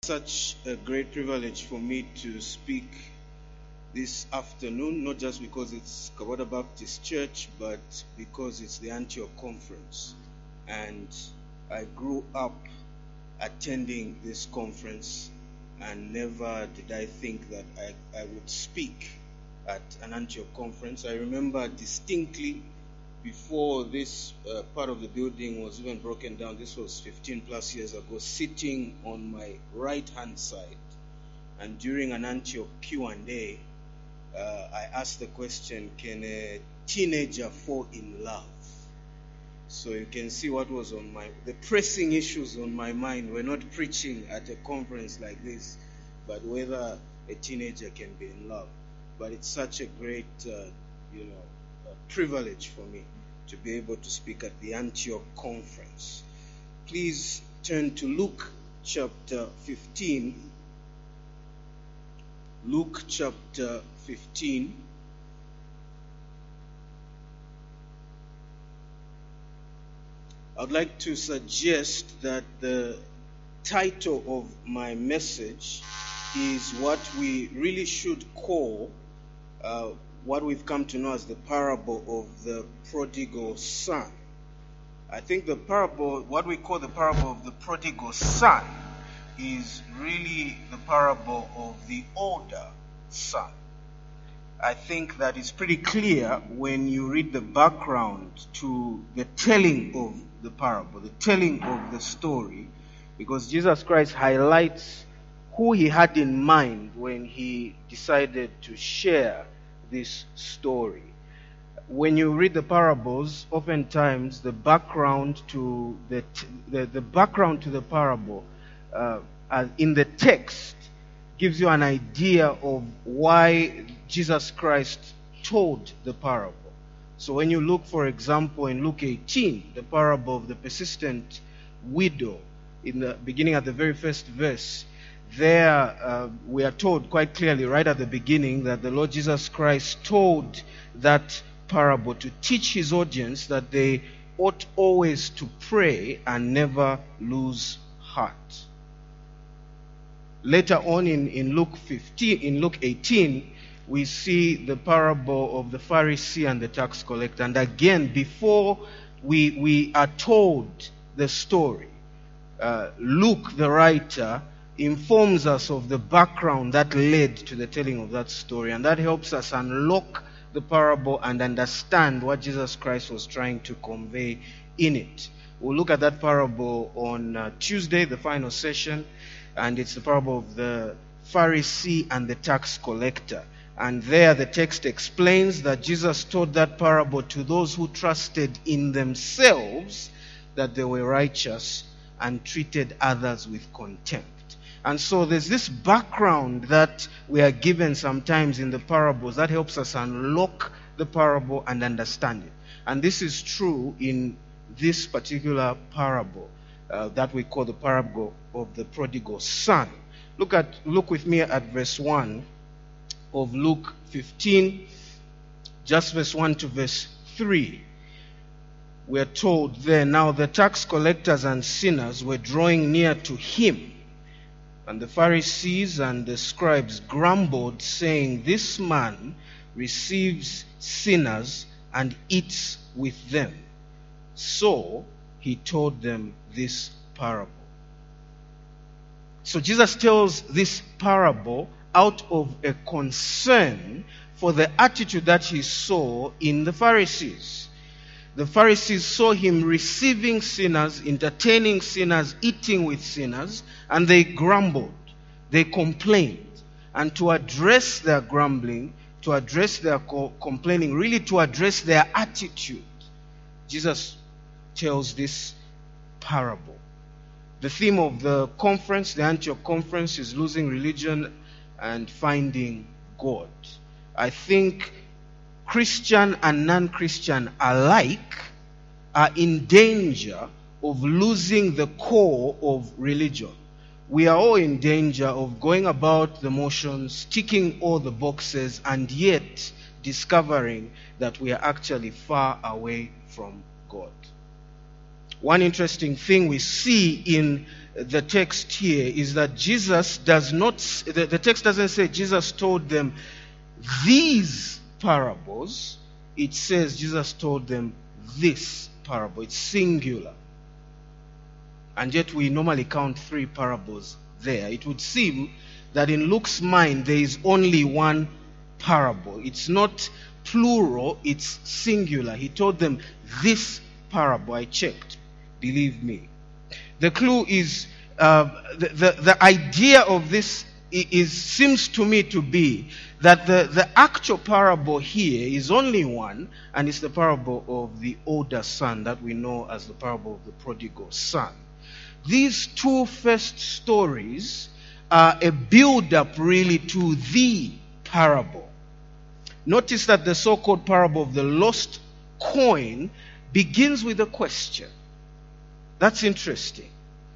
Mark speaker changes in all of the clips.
Speaker 1: Such a great privilege for me to speak this afternoon, not just because it's Kabada Baptist Church, but because it's the Antioch Conference. And I grew up attending this conference, and never did I think that I would speak at an Antioch Conference. I remember distinctly, before this part of the building was even broken down, this was 15 plus years ago, sitting on my right hand side, and during an Antioch Q&A, I asked the question, can a teenager fall in love? So you can see what was on the pressing issues on my mind were not preaching at a conference like this, but whether a teenager can be in love. But it's such a great privilege for me to be able to speak at the Antioch Conference. Please turn to Luke chapter 15. Luke chapter 15. I'd like to suggest that the title of my message is what we really should call what we've come to know as the parable of the prodigal son. I think the parable, what we call the parable of the prodigal son, is really the parable of the older son. I think that it's pretty clear when you read the background to the telling of the parable, the telling of the story, because Jesus Christ highlights who he had in mind when he decided to share this story. When you read the parables, oftentimes the background to the background to the parable in the text gives you an idea of why Jesus Christ told the parable. So when you look, for example, in Luke 18, the parable of the persistent widow, in the beginning at the very first verse, there we are told quite clearly right at the beginning that the Lord Jesus Christ told that parable to teach his audience that they ought always to pray and never lose heart. Later on in Luke 18, we see the parable of the Pharisee and the tax collector. And again, before we are told the story, Luke, the writer, informs us of the background that led to the telling of that story. And that helps us unlock the parable and understand what Jesus Christ was trying to convey in it. We'll look at that parable on Tuesday, the final session. And it's the parable of the Pharisee and the tax collector. And there the text explains that Jesus told that parable to those who trusted in themselves that they were righteous and treated others with contempt. And so there's this background that we are given sometimes in the parables that helps us unlock the parable and understand it. And this is true in this particular parable that we call the parable of the prodigal son. Look with me at verse 1 of Luke 15, just verse 1 to verse 3. We are told there, now the tax collectors and sinners were drawing near to him, and the Pharisees and the scribes grumbled, saying, this man receives sinners and eats with them. So he told them this parable. So Jesus tells this parable out of a concern for the attitude that he saw in the Pharisees. The Pharisees saw him receiving sinners, entertaining sinners, eating with sinners, and they grumbled. They complained. And to address their grumbling, to address their complaining, really to address their attitude, Jesus tells this parable. The theme of the conference, the Antioch Conference, is losing religion and finding God. I think Christian and non-Christian alike are in danger of losing the core of religion. We are all in danger of going about the motions, ticking all the boxes, and yet discovering that we are actually far away from God. one interesting thing we see in the text here is that Jesus does not, the text doesn't say Jesus told them these parables. It says Jesus told them this parable. It's singular. And yet we normally count 3 parables there. It would seem that in Luke's mind there is only one parable. It's not plural, it's singular. He told them this parable. I checked. Believe me. The clue is, the idea of this seems to me to be that the actual parable here is only one, and it's the parable of the older son that we know as the parable of the prodigal son. These 2 first stories are a build-up really to the parable. Notice that the so-called parable of the lost coin begins with a question. That's interesting.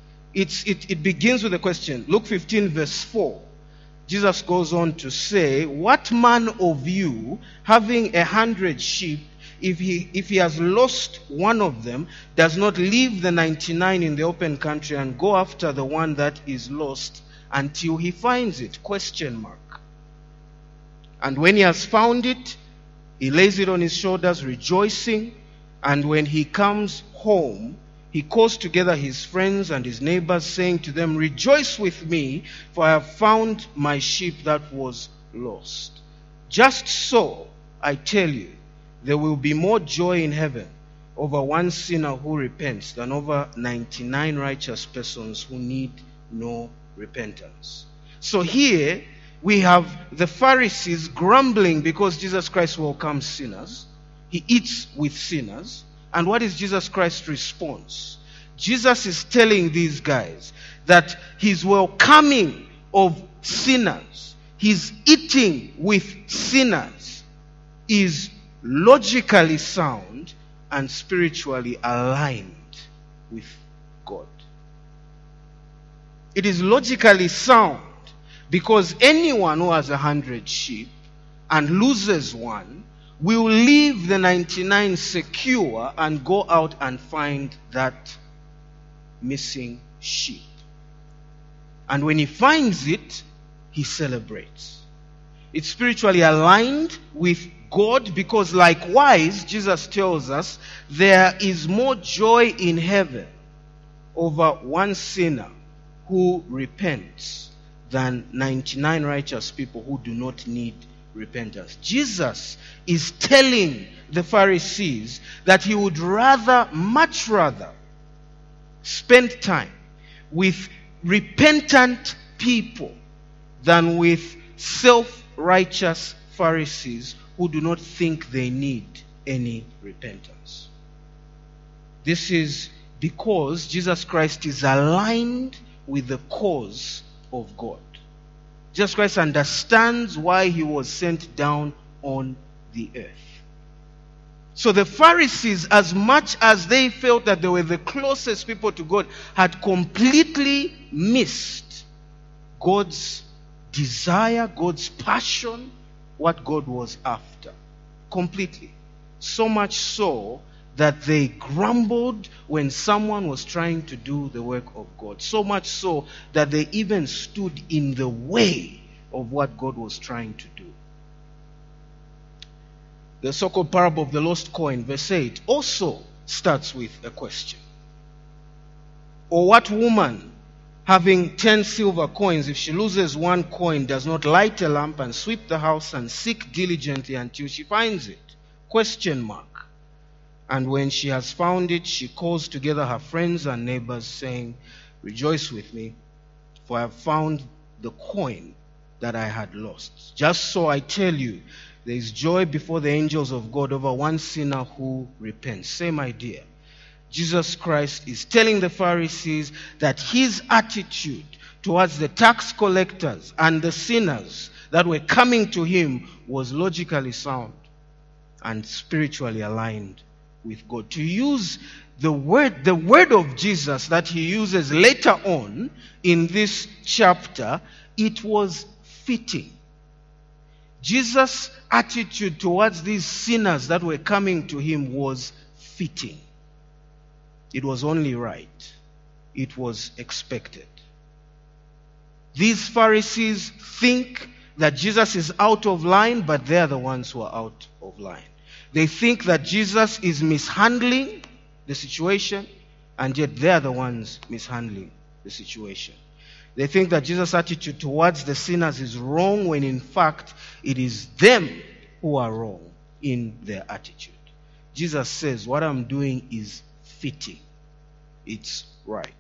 Speaker 1: It begins with a question. Luke 15 verse 4. Jesus goes on to say, what man of you, having 100 sheep, if he has lost one of them, does not leave the 99 in the open country and go after the one that is lost until he finds it? Question mark. And when he has found it, he lays it on his shoulders, rejoicing. And when he comes home, he calls together his friends and his neighbors, saying to them, rejoice with me, for I have found my sheep that was lost. Just so, I tell you, there will be more joy in heaven over one sinner who repents than over 99 righteous persons who need no repentance. So here we have the Pharisees grumbling because Jesus Christ welcomes sinners. He eats with sinners. And what is Jesus Christ's response? Jesus is telling these guys that his welcoming of sinners, his eating with sinners, is logically sound and spiritually aligned with God. It is logically sound because anyone who has 100 sheep and loses one will leave the 99 secure and go out and find that missing sheep. And when he finds it, he celebrates. It's spiritually aligned with God because likewise, Jesus tells us, there is more joy in heaven over one sinner who repents than 99 righteous people who do not need repentance. Jesus is telling the Pharisees that he would much rather spend time with repentant people than with self-righteous Pharisees who do not think they need any repentance. This is because Jesus Christ is aligned with the cause of God. Jesus Christ understands why he was sent down on the earth. So the Pharisees, as much as they felt that they were the closest people to God, had completely missed God's desire, God's passion, what God was after. Completely. So much so that they grumbled when someone was trying to do the work of God. So much so that they even stood in the way of what God was trying to do. The so-called parable of the lost coin, verse 8, also starts with a question. Or what woman, having 10 silver coins, if she loses one coin, does not light a lamp and sweep the house and seek diligently until she finds it? Question mark. And when she has found it, she calls together her friends and neighbors, saying, rejoice with me, for I have found the coin that I had lost. Just so I tell you, there is joy before the angels of God over one sinner who repents. Same idea. Jesus Christ is telling the Pharisees that his attitude towards the tax collectors and the sinners that were coming to him was logically sound and spiritually aligned with God. To use the word of Jesus that he uses later on in this chapter, it was fitting. Jesus' attitude towards these sinners that were coming to him was fitting. It was only right. It was expected. These Pharisees think that Jesus is out of line, but they're the ones who are out of line. They think that Jesus is mishandling the situation, and yet they're the ones mishandling the situation. They think that Jesus' attitude towards the sinners is wrong, when in fact it is them who are wrong in their attitude. Jesus says, what I'm doing is fitting. It's right.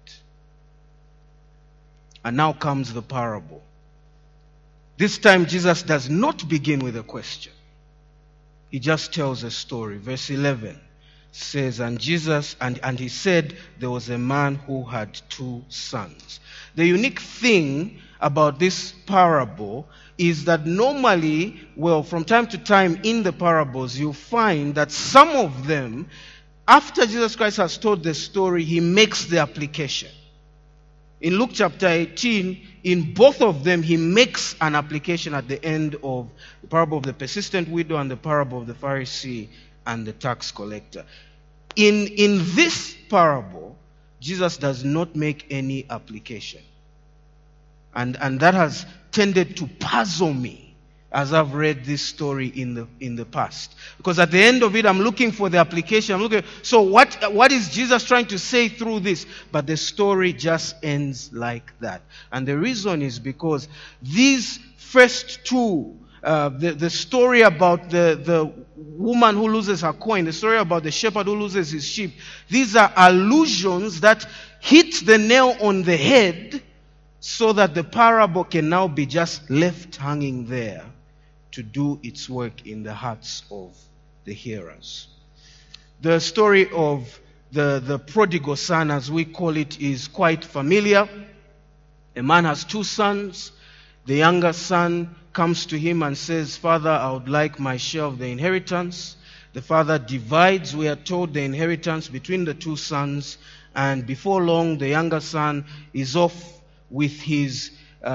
Speaker 1: And now comes the parable. This time Jesus does not begin with a question. He just tells a story. Verse 11 says, and he said, there was a man who had 2 sons. The unique thing about this parable is that normally, from time to time in the parables, you find that some of them, after Jesus Christ has told the story, he makes the application. In Luke chapter 18, in both of them, he makes an application at the end of the parable of the persistent widow and the parable of the Pharisee and the tax collector. In this parable, Jesus does not make any application. And that has tended to puzzle me as I've read this story in the past. Because at the end of it, I'm looking for the application. So what is Jesus trying to say through this? But the story just ends like that. And the reason is because these first 2, the story about the woman who loses her coin, the story about the shepherd who loses his sheep, these are allusions that hit the nail on the head, so that the parable can now be just left hanging there to do its work in the hearts of the hearers. The story of the prodigal son, as we call it, is quite familiar. A man has 2 sons. The younger son comes to him and says, Father, I would like my share of the inheritance. The father divides, we are told, the inheritance between the 2 sons, and before long the younger son is off with his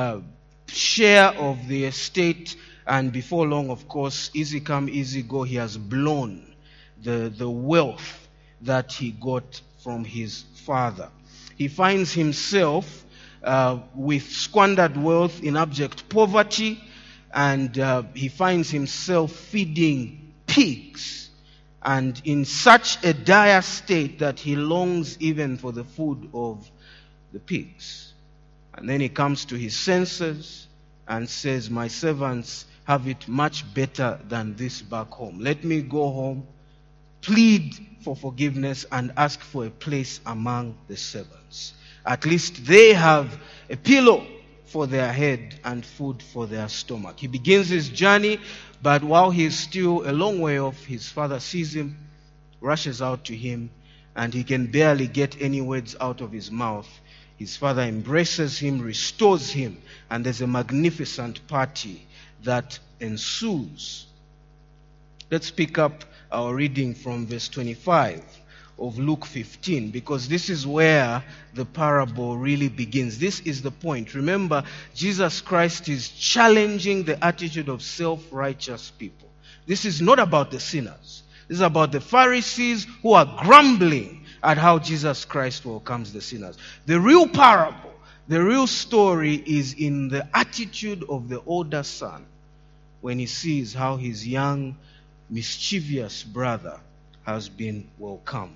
Speaker 1: share of the estate, and before long, of course, easy come, easy go, he has blown the wealth that he got from his father. He finds himself with squandered wealth in abject poverty, and he finds himself feeding pigs, and in such a dire state that he longs even for the food of the pigs. And then he comes to his senses and says, my servants have it much better than this back home. Let me go home, plead for forgiveness, and ask for a place among the servants. At least they have a pillow for their head and food for their stomach. He begins his journey, but while he is still a long way off, his father sees him, rushes out to him, and he can barely get any words out of his mouth. His father embraces him, restores him, and there's a magnificent party that ensues. Let's pick up our reading from verse 25 of Luke 15, because this is where the parable really begins. This is the point. Remember, Jesus Christ is challenging the attitude of self-righteous people. This is not about the sinners. This is about the Pharisees who are grumbling at how Jesus Christ welcomes the sinners. The real parable, the real story is in the attitude of the older son when he sees how his young, mischievous brother has been welcomed.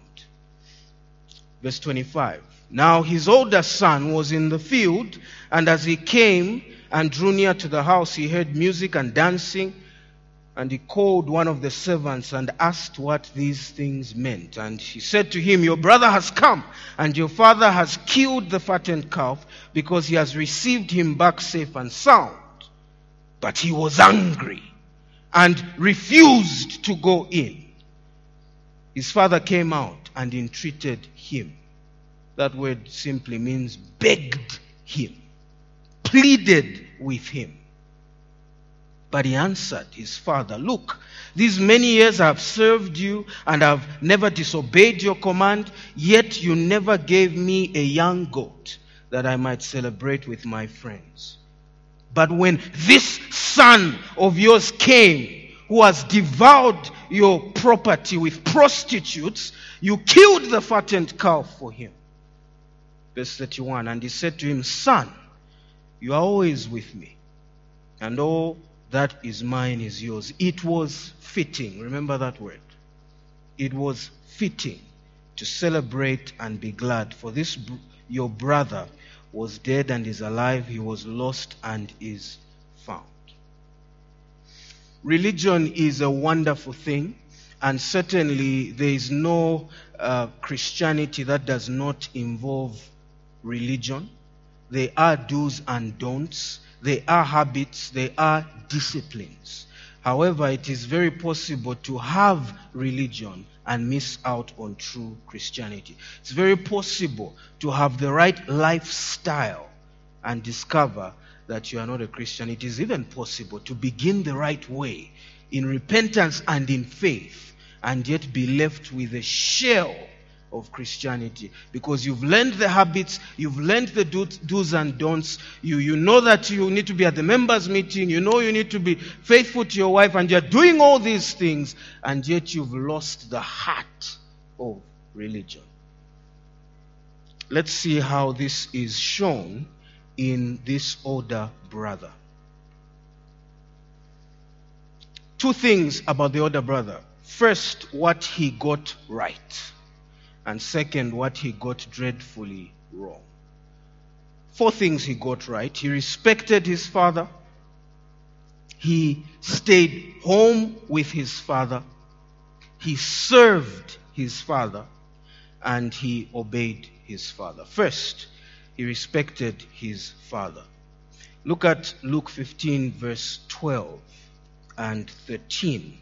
Speaker 1: Verse 25. Now his older son was in the field, and as he came and drew near to the house, he heard music and dancing. And he called one of the servants and asked what these things meant. And he said to him, your brother has come, and your father has killed the fattened calf, because he has received him back safe and sound. But he was angry and refused to go in. His father came out and entreated him. That word simply means begged him, pleaded with him. But he answered his father, look, these many years I have served you and have never disobeyed your command, yet you never gave me a young goat that I might celebrate with my friends. But when this son of yours came, who has devoured your property with prostitutes, you killed the fattened calf for him. Verse 31, and he said to him, Son, you are always with me, and all that is mine is yours. It was fitting. Remember that word. It was fitting to celebrate and be glad, for this your brother was dead and is alive. He was lost and is found. Religion is a wonderful thing, and certainly there is no Christianity that does not involve religion. There are do's and don'ts. There are habits. There are disciplines. However, it is very possible to have religion and miss out on true Christianity. It's very possible to have the right lifestyle and discover that you are not a Christian. It is even possible to begin the right way in repentance and in faith and yet be left with a shell of Christianity, because you've learned the habits, you've learned the do's and don'ts, you know that you need to be at the members meeting, you know you need to be faithful to your wife, and you're doing all these things, and yet you've lost the heart of religion. Let's see how this is shown in this older brother. Two things about the older brother. First, what he got right. And second, what he got dreadfully wrong. Four things he got right. He respected his father. He stayed home with his father. He served his father. And he obeyed his father. First, he respected his father. Look at Luke 15, verse 12 and 13.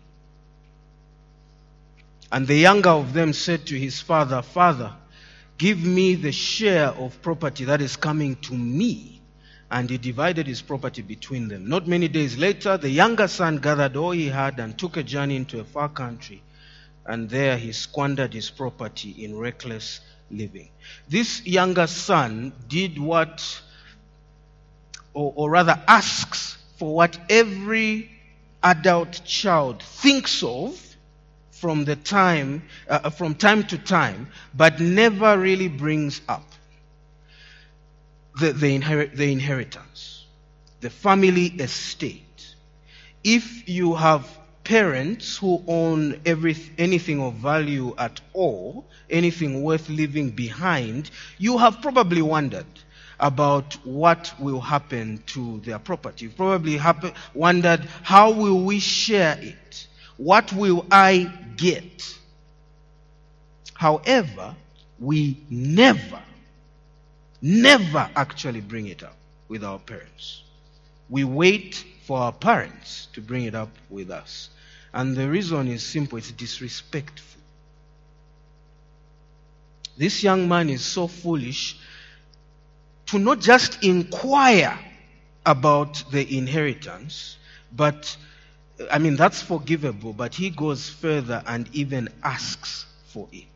Speaker 1: And the younger of them said to his father, Father, give me the share of property that is coming to me. And he divided his property between them. Not many days later, the younger son gathered all he had and took a journey into a far country. And there he squandered his property in reckless living. This younger son did what, or rather asks for what every adult child thinks of from time to time, but never really brings up the inheritance, the family estate. If you have parents who own anything of value at all, anything worth leaving behind, you have probably wondered about what will happen to their property. You've probably wondered, how will we share it? What will I get? However, we never actually bring it up with our parents. We wait for our parents to bring it up with us. And the reason is simple, it's disrespectful. This young man is so foolish to not just inquire about the inheritance, but that's forgivable, but he goes further and even asks for it.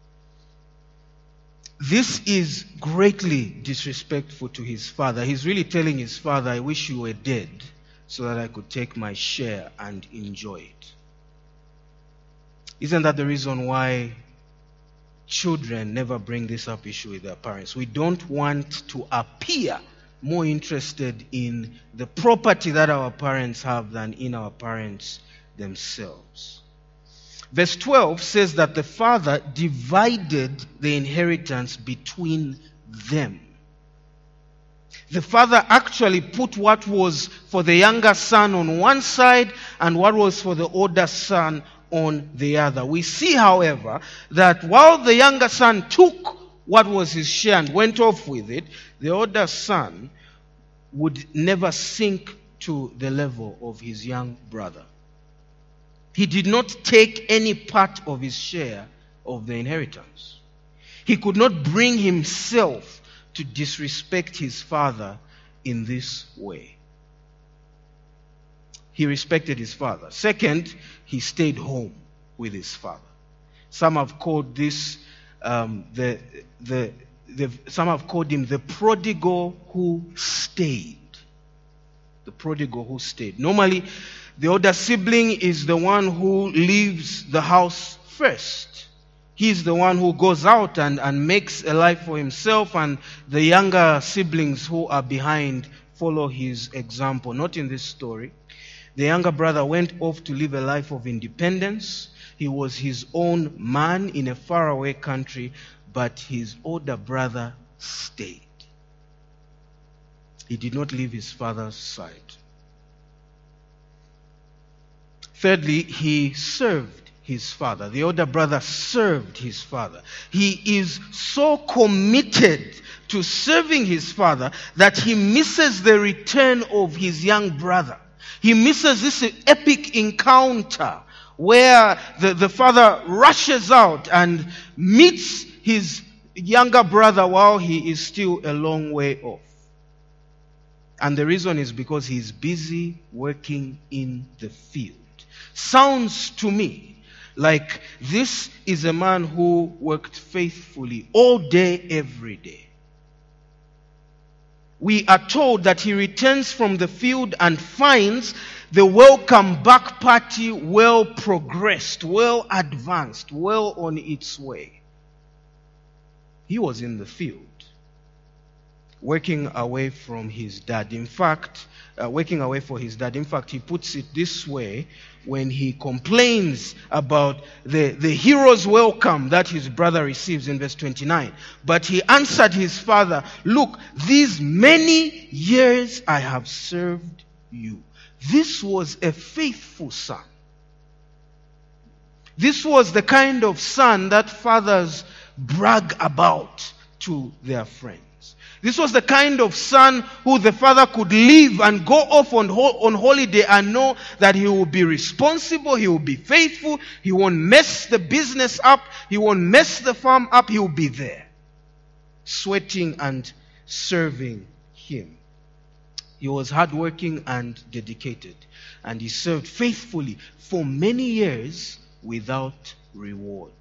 Speaker 1: This is greatly disrespectful to his father. He's really telling his father, I wish you were dead so that I could take my share and enjoy it. Isn't that the reason why children never bring this up issue with their parents? We don't want to appear more interested in the property that our parents have than in our parents themselves. Verse 12 says that the father divided the inheritance between them. The father actually put what was for the younger son on one side and what was for the older son on the other. We see, however, that while the younger son took what was his share and went off with it, the older son would never sink to the level of his young brother. He did not take any part of his share of the inheritance. He could not bring himself to disrespect his father in this way. He respected his father. Second, he stayed home with his father. Some have called this some have called him the prodigal who stayed. The prodigal who stayed. Normally, The older sibling is the one who leaves the house first. He's the one who goes out and makes a life for himself, and the younger siblings who are behind follow his example. Not in this story. The younger brother went off to live a life of independence. He was his own man in a faraway country, but his older brother stayed. He did not leave his father's side. Thirdly, he served his father. The older brother served his father. He is so committed to serving his father that he misses the return of his young brother. He misses this epic encounter where the father rushes out and meets his younger brother while he is still a long way off. And the reason is because he's busy working in the field. Sounds to me like this is a man who worked faithfully all day, every day. We are told that he returns from the field and finds the welcome back party well progressed, well advanced, well on its way. He was in the field, working away from his dad. In fact, working away for his dad. In fact, he puts it this way when he complains about the hero's welcome that his brother receives in verse 29. But he answered his father, "Look, these many years I have served you." This was a faithful son. This was the kind of son that fathers brag about to their friends. This was the kind of son who the father could leave and go off on holiday and know that he will be responsible, he will be faithful, he won't mess the business up, he won't mess the farm up, he will be there, sweating and serving him. He was hardworking and dedicated, and he served faithfully for many years without reward.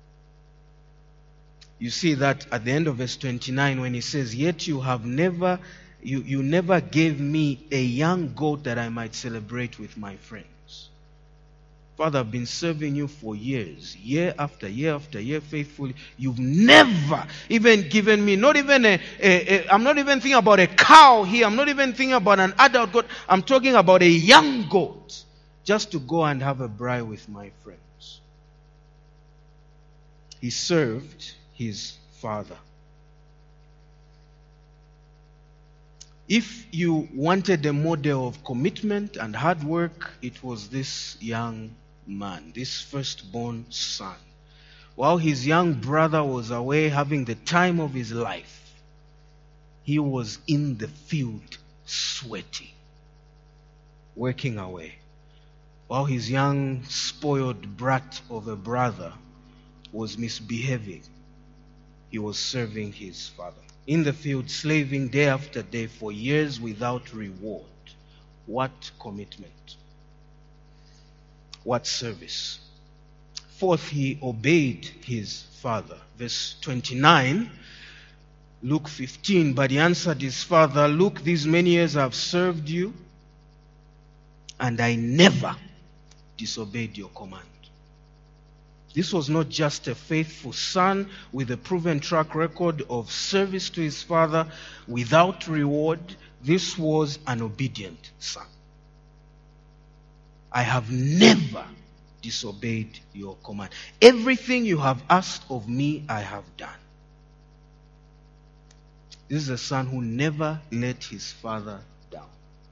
Speaker 1: You see that at the end of verse 29 when he says, "Yet you have never gave me a young goat that I might celebrate with my friends." Father, I've been serving you for years, year after year after year faithfully. You've never even given me, I'm not even thinking about a cow here. I'm not even thinking about an adult goat. I'm talking about a young goat just to go and have a braai with my friends. He served his father. If you wanted a model of commitment and hard work, it was this young man, this firstborn son. While his young brother was away having the time of his life, he was in the field sweating, working away. While his young spoiled brat of a brother was misbehaving, he was serving his father. In the field, slaving day after day for years without reward. What commitment? What service? Fourth, he obeyed his father. Verse 29, Luke 15, "But he answered his father, 'Look, these many years I have served you, and I never disobeyed your command.'" This was not just a faithful son with a proven track record of service to his father without reward. This was an obedient son. "I have never disobeyed your command. Everything you have asked of me, I have done." This is a son who never let his father down.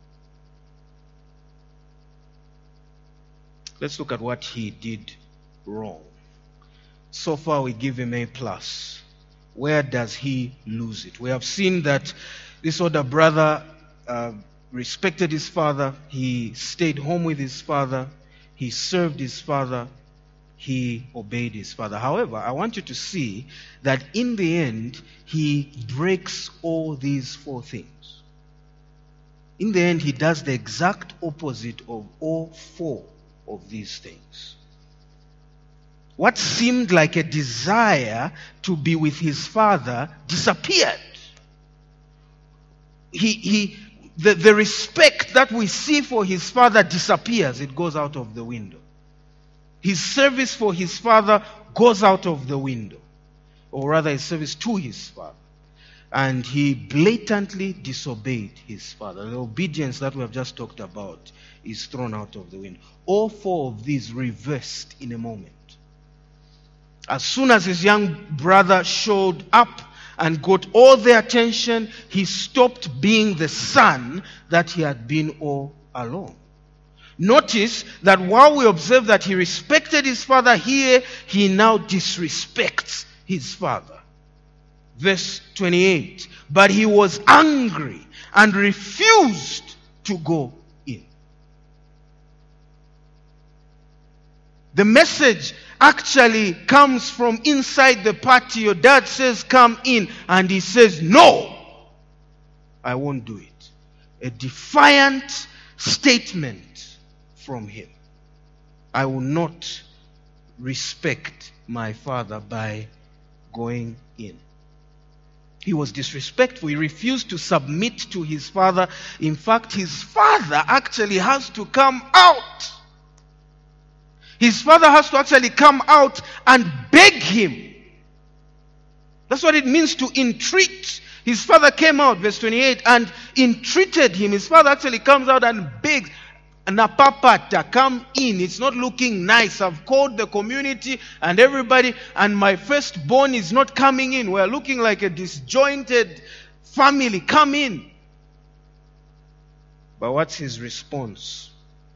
Speaker 1: Let's look at what he did wrong. So far we give him A+. Where does he lose it? We have seen that this older brother respected his father. He stayed home with his father. He served his father. He obeyed his father. However, I want you to see that in the end, he breaks all these four things. In the end, he does the exact opposite of all four of these things. What seemed like a desire to be with his father disappeared. the respect that we see for his father disappears. It goes out of the window. His service for his father goes out of the window. Or rather, his service to his father. And he blatantly disobeyed his father. The obedience that we have just talked about is thrown out of the window. All four of these reversed in a moment. As soon as his young brother showed up and got all the attention, he stopped being the son that he had been all along. Notice that while we observe that he respected his father, here he now disrespects his father. Verse 28, but he was angry and refused to go in. The message actually comes from inside the party. Your dad says, come in. And he says, no, I won't do it. A defiant statement from him. I will not respect my father by going in. He was disrespectful. He refused to submit to his father. In fact, his father actually has to come out. His father has to actually come out and beg him. That's what it means to entreat. His father came out, verse 28, and entreated him. His father actually comes out and begs, Napapata, come in. It's not looking nice. I've called the community and everybody, and my firstborn is not coming in. We're looking like a disjointed family. Come in. But what's his response?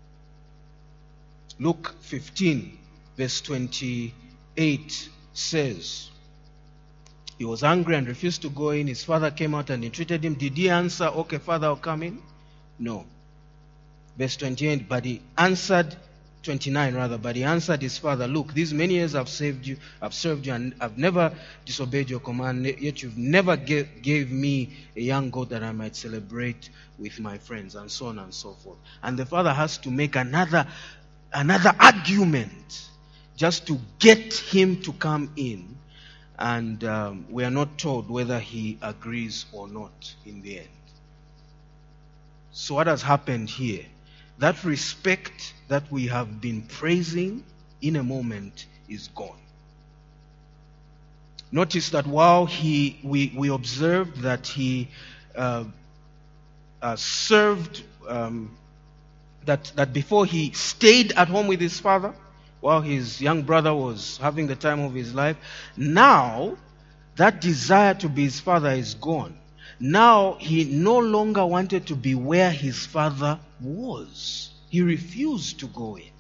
Speaker 1: Luke 15, verse 28 says, he was angry and refused to go in. His father came out and entreated him. Did he answer, okay, Father, I'll come in? No. Verse 28, but he answered, 29 rather, but he answered his father, look, these many years I've served you, and I've never disobeyed your command, yet you've never gave me a young goat that I might celebrate with my friends, and so on and so forth. And the father has to make another argument just to get him to come in. And we are not told whether he agrees or not in the end. So what has happened here? That respect that we have been praising in a moment is gone. Notice that while we observed that he served, that before he stayed at home with his father, while his young brother was having the time of his life, now that desire to be his father is gone. Now he no longer wanted to be where his father was. He refused to go in.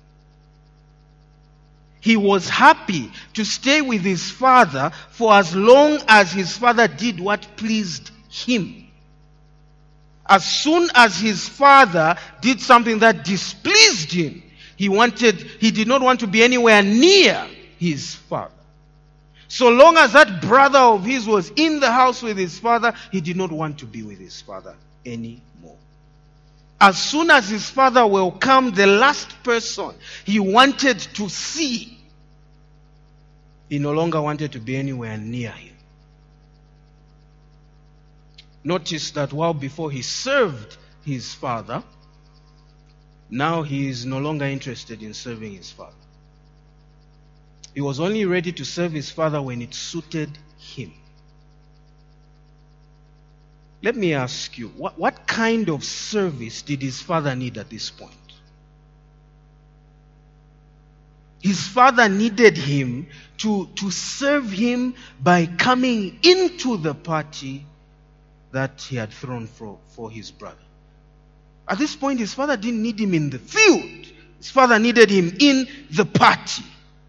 Speaker 1: He was happy to stay with his father for as long as his father did what pleased him. As soon as his father did something that displeased him, he did not want to be anywhere near his father. So long as that brother of his was in the house with his father, he did not want to be with his father anymore. As soon as his father welcomed the last person he wanted to see, he no longer wanted to be anywhere near him. Notice that while before he served his father, now he is no longer interested in serving his father. He was only ready to serve his father when it suited him. Let me ask you, what kind of service did his father need at this point? His father needed him to serve him by coming into the party that he had thrown for his brother. At this point, his father didn't need him in the field. His father needed him in the party.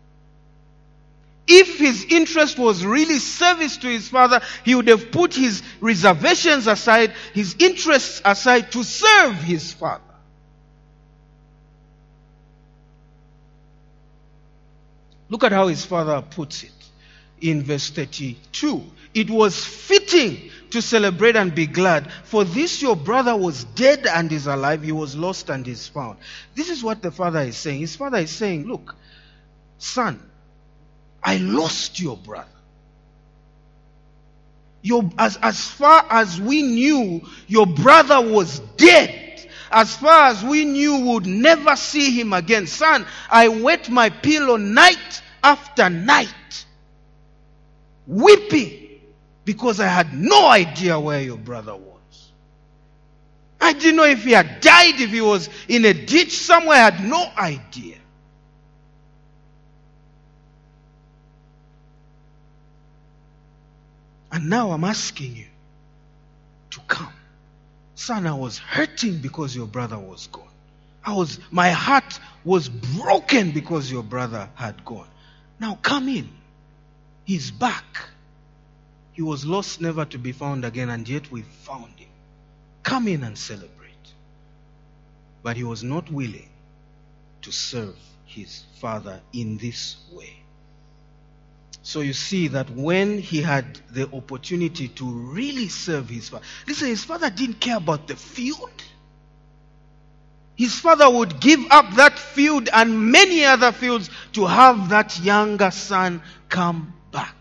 Speaker 1: If his interest was really service to his father, he would have put his reservations aside, his interests aside to serve his father. Look at how his father puts it in verse 32. It was fitting to celebrate and be glad, for this your brother was dead and is alive, he was lost and is found. This is what the father is saying. His father is saying, look, son, I lost your brother. As far as we knew, your brother was dead. As far as we knew, we would never see him again. Son, I wet my pillow night after night, weeping, because I had no idea where your brother was. I didn't know if he had died, if he was in a ditch somewhere. I had no idea. And now I'm asking you to come. Son, I was hurting because your brother was gone. My heart was broken because your brother had gone. Now come in. He's back. He was lost, never to be found again, and yet we found him. Come in and celebrate. But he was not willing to serve his father in this way. So you see that when he had the opportunity to really serve his father, listen, his father didn't care about the field. His father would give up that field and many other fields to have that younger son come back.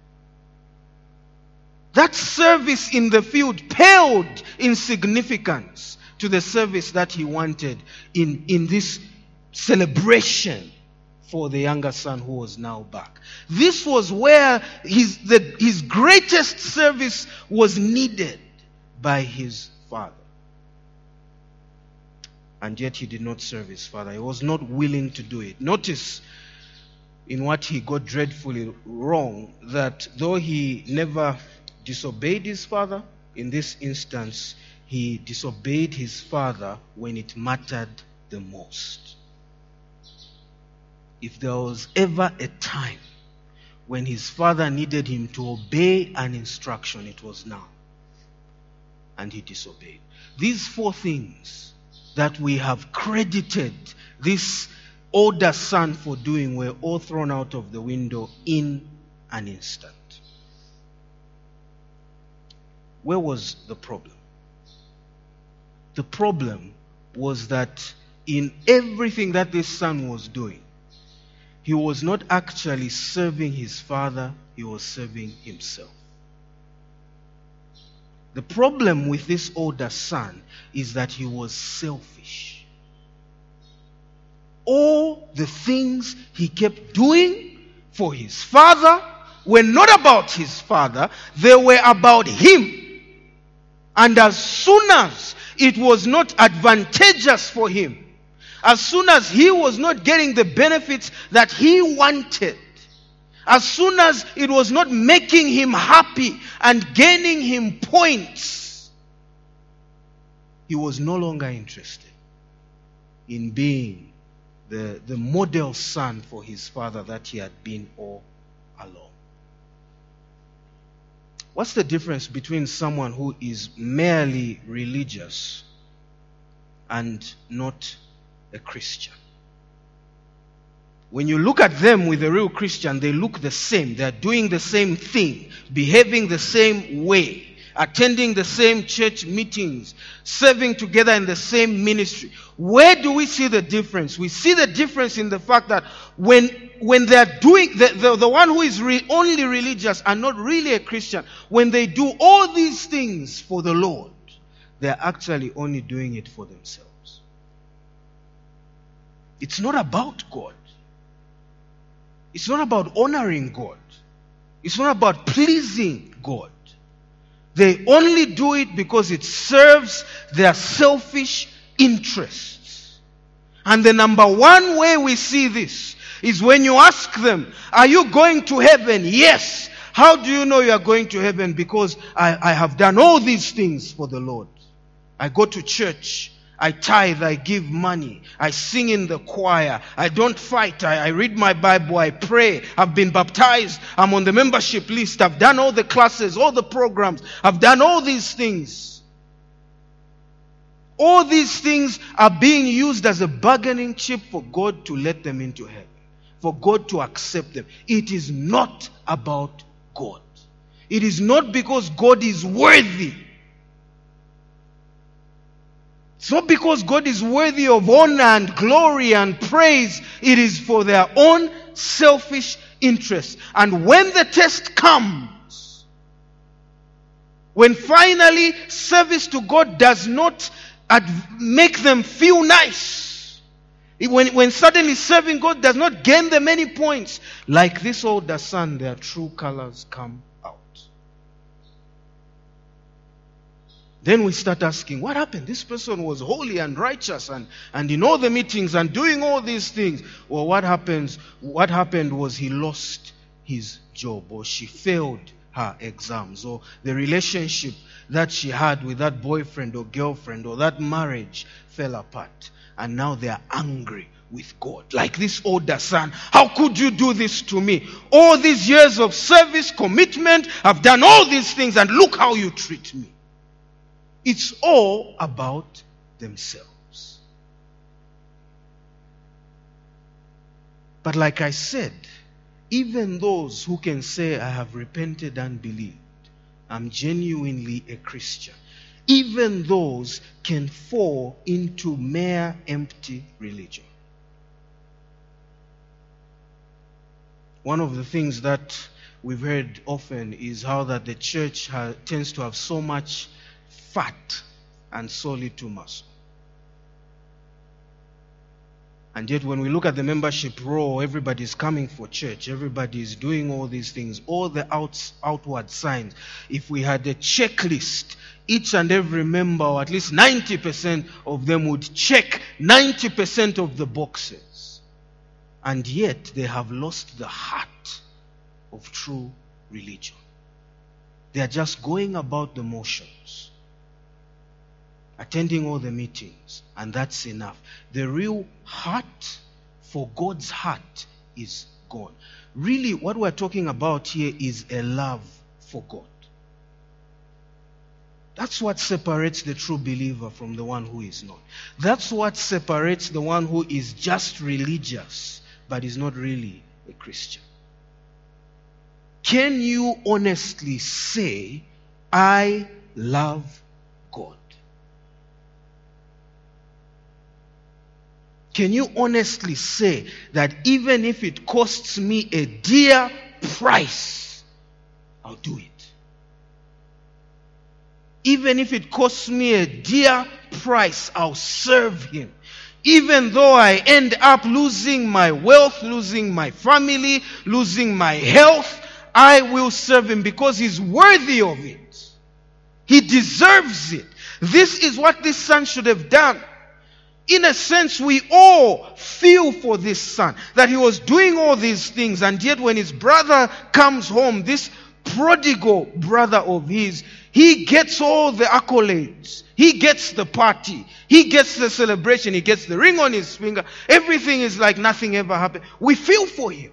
Speaker 1: That service in the field paled in significance to the service that he wanted in this celebration for the younger son who was now back. This was where his greatest service was needed by his father. And yet he did not serve his father. He was not willing to do it. Notice in what he got dreadfully wrong, that though he never disobeyed his father, in this instance, he disobeyed his father when it mattered the most. If there was ever a time when his father needed him to obey an instruction, it was now. And he disobeyed. These four things that we have credited this older son for doing were all thrown out of the window in an instant. Where was the problem? The problem was that in everything that this son was doing, he was not actually serving his father, he was serving himself. The problem with this older son is that he was selfish. All the things he kept doing for his father were not about his father, they were about him. And as soon as it was not advantageous for him, as soon as he was not getting the benefits that he wanted, as soon as it was not making him happy and gaining him points, he was no longer interested in being the model son for his father that he had been all along. What's the difference between someone who is merely religious and not a Christian? When you look at them with a real Christian, they look the same. They are doing the same thing, behaving the same way, attending the same church meetings, serving together in the same ministry. Where do we see the difference? We see the difference in the fact that when they are doing, the one who is only religious and not really a Christian, when they do all these things for the Lord, they are actually only doing it for themselves. It's not about God. It's not about honoring God. It's not about pleasing God. They only do it because it serves their selfish interests. And the number one way we see this is when you ask them, are you going to heaven? Yes. How do you know you are going to heaven? Because I have done all these things for the Lord. I go to church. I tithe, I give money, I sing in the choir, I don't fight, I read my Bible, I pray, I've been baptized, I'm on the membership list, I've done all the classes, all the programs, I've done all these things. All these things are being used as a bargaining chip for God to let them into heaven, for God to accept them. It is not about God. It is not because God is worthy. It's not because God is worthy of honor and glory and praise. It is for their own selfish interests. And when the test comes, When finally service to God does not make them feel nice. When suddenly serving God does not gain them any points. Like this older son, their true colors come out. Then we start asking, what happened? This person was holy and righteous and in all the meetings and doing all these things. Well, what happened was he lost his job, or she failed her exams, or the relationship that she had with that boyfriend or girlfriend or that marriage fell apart. And now they are angry with God. Like this older son, how could you do this to me? All these years of service, commitment, I've done all these things and look how you treat me. It's all about themselves. But like I said, even those who can say, I have repented and believed, I'm genuinely a Christian, even those can fall into mere empty religion. One of the things that we've heard often is how that the church tends to have so much fat and so little muscle. And yet when we look at the membership roll, everybody's coming for church. Everybody's doing all these things. All the outward signs. If we had a checklist, each and every member, or at least 90% of them, would check 90% of the boxes. And yet they have lost the heart of true religion. They are just going about the motions, attending all the meetings, and that's enough. The real heart for God's heart is gone. Really, what we're talking about here is a love for God. That's what separates the true believer from the one who is not. That's what separates the one who is just religious but is not really a Christian. Can you honestly say, I love God? Can you honestly say that even if it costs me a dear price, I'll do it? Even if it costs me a dear price, I'll serve Him. Even though I end up losing my wealth, losing my family, losing my health, I will serve Him because He's worthy of it. He deserves it. This is what this son should have done. In a sense, we all feel for this son, that he was doing all these things, and yet when his brother comes home, this prodigal brother of his, he gets all the accolades. He gets the party. He gets the celebration. He gets the ring on his finger. Everything is like nothing ever happened. We feel for him.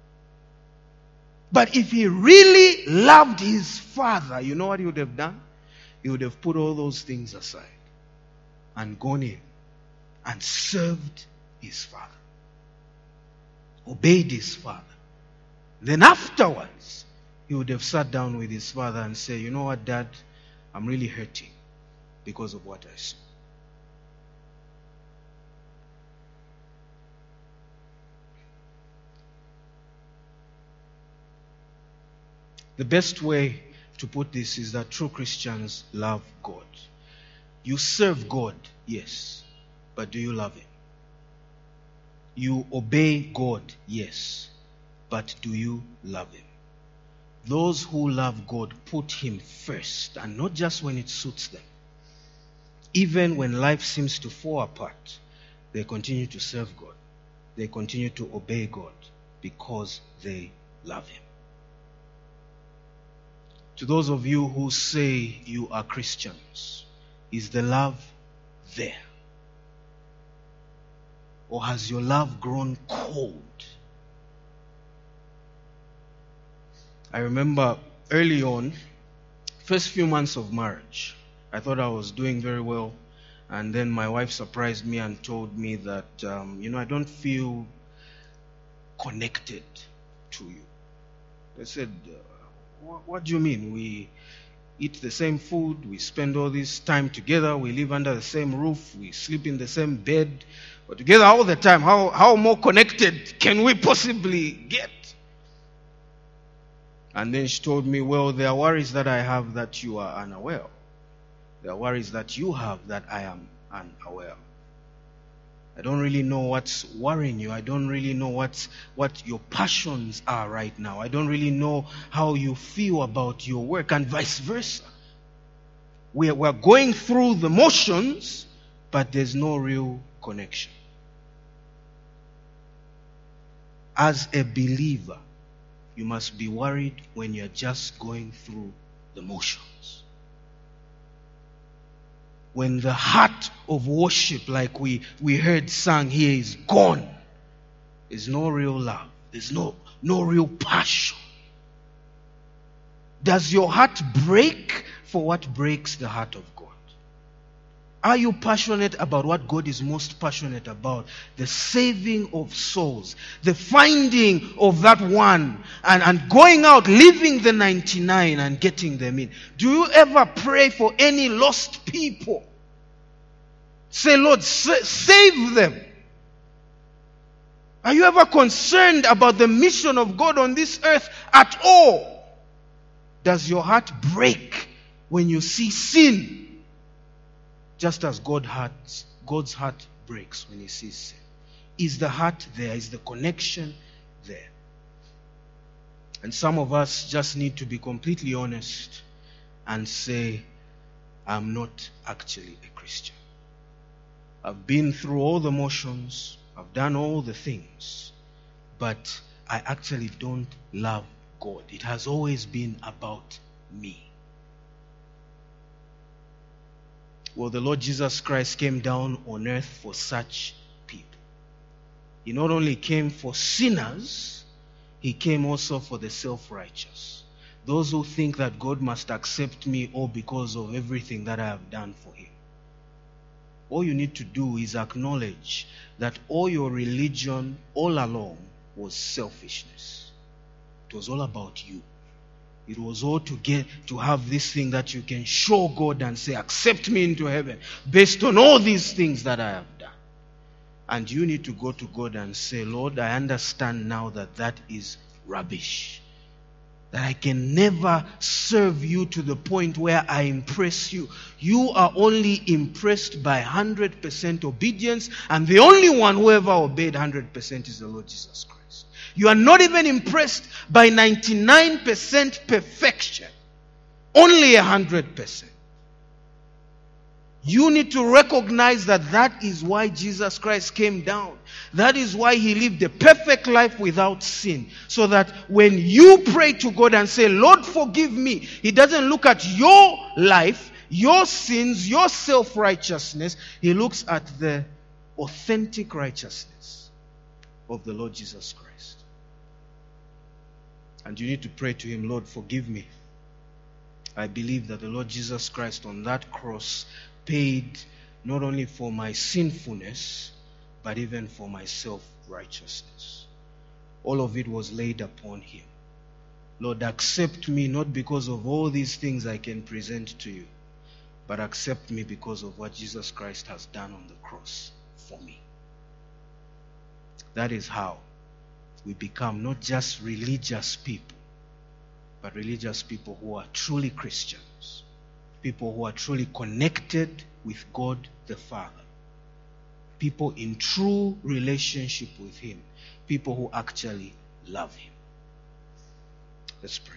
Speaker 1: But if he really loved his father, you know what he would have done? He would have put all those things aside and gone in and served his father, obeyed his father. Then afterwards, he would have sat down with his father and say, you know what, Dad, I'm really hurting because of what I saw. The best way to put this is that true Christians love God. You serve God, yes, but do you love Him? You obey God, yes, but do you love Him? Those who love God put Him first, and not just when it suits them. Even when life seems to fall apart, they continue to serve God. They continue to obey God because they love Him. To those of you who say you are Christians, is the love there? Or has your love grown cold? I remember early on, first few months of marriage, I thought I was doing very well. And then my wife surprised me and told me that, I don't feel connected to you. I said, what do you mean? We eat the same food, we spend all this time together, we live under the same roof, we sleep in the same bed, we're together all the time. How more connected can we possibly get? And then she told me, well, there are worries that I have that you are unaware of. There are worries that you have that I am unaware of. I don't really know what's worrying you. I don't really know what your passions are right now. I don't really know how you feel about your work, and vice versa. We're going through the motions, but there's no real connection. As a believer, you must be worried when you're just going through the motions. When the heart of worship, like we heard sung here, is gone, there's no real love. There's no real passion. Does your heart break for what breaks the heart of God? Are you passionate about what God is most passionate about? The saving of souls, the finding of that one, and going out, leaving the 99 and getting them in. Do you ever pray for any lost people? Say, Lord, save them. Are you ever concerned about the mission of God on this earth at all? Does your heart break when you see sin? Just as God's heart breaks when he sees sin. Is the heart there? Is the connection there? And some of us just need to be completely honest and say, I'm not actually a Christian. I've been through all the motions, I've done all the things, but I actually don't love God. It has always been about me. Well, the Lord Jesus Christ came down on earth for such people. He not only came for sinners, he came also for the self-righteous. Those who think that God must accept me all because of everything that I have done for him. All you need to do is acknowledge that all your religion all along was selfishness. It was all about you. It was all to have this thing that you can show God and say, accept me into heaven based on all these things that I have done. And you need to go to God and say, Lord, I understand now that is rubbish. That I can never serve you to the point where I impress you. You are only impressed by 100% obedience, and the only one who ever obeyed 100% is the Lord Jesus Christ. You are not even impressed by 99% perfection. Only 100%. You need to recognize that is why Jesus Christ came down. That is why he lived a perfect life without sin. So that when you pray to God and say, Lord, forgive me, he doesn't look at your life, your sins, your self-righteousness. He looks at the authentic righteousness of the Lord Jesus Christ. And you need to pray to him, Lord, forgive me. I believe that the Lord Jesus Christ on that cross paid not only for my sinfulness, but even for my self-righteousness. All of it was laid upon him. Lord, accept me not because of all these things I can present to you, but accept me because of what Jesus Christ has done on the cross for me. That is how we become not just religious people, but religious people who are truly Christians. People who are truly connected with God the Father. People in true relationship with him. People who actually love him. Let's pray.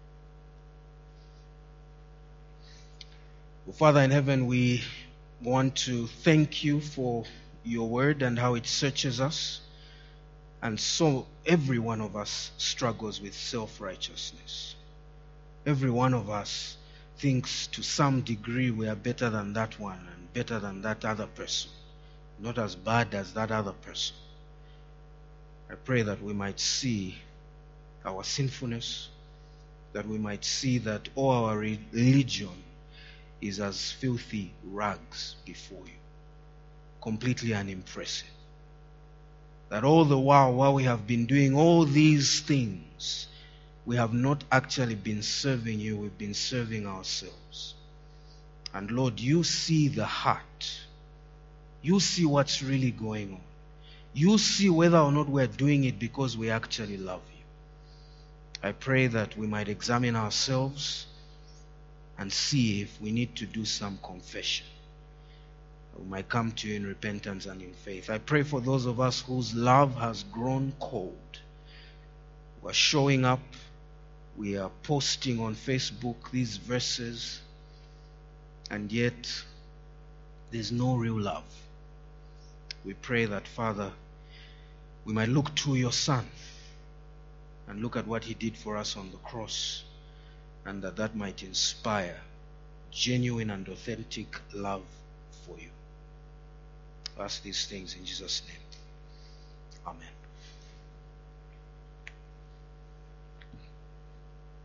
Speaker 1: Well, Father in heaven, we want to thank you for your word and how it searches us. And so every one of us struggles with self-righteousness. Every one of us thinks to some degree we are better than that one and better than that other person. Not as bad as that other person. I pray that we might see our sinfulness, that we might see that all our religion is as filthy rags before you, completely unimpressive. That all the while we have been doing all these things, we have not actually been serving you, we've been serving ourselves. And Lord, you see the heart. You see what's really going on. You see whether or not we're doing it because we actually love you. I pray that we might examine ourselves and see if we need to do some confession. We might come to you in repentance and in faith. I pray for those of us whose love has grown cold. We are showing up. We are posting on Facebook these verses, and yet there's no real love. We pray that, Father, we might look to your Son and look at what he did for us on the cross, and that might inspire genuine and authentic love for you. I ask these things in Jesus' name. Amen.